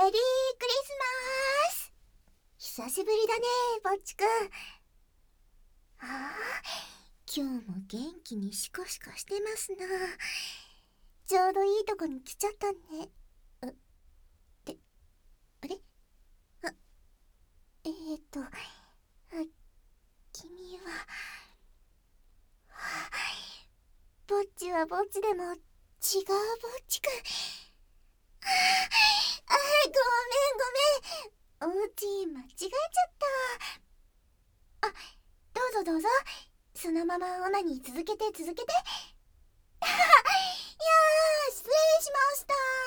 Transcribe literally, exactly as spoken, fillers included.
メリークリスマス。久しぶりだね、ぼっちくん。ああ、今日も元気にシコシコしてますな。ちょうどいいとこに来ちゃったね。あ、で、あれあ、えーと、あ、君は、はあ、ぼっちはぼっちでも違うぼっちくん。ああ、ごめんごめん。お家間違えちゃった。あ、どうぞどうぞ。そのままオナニー続けて続けて。いやー、失礼しました。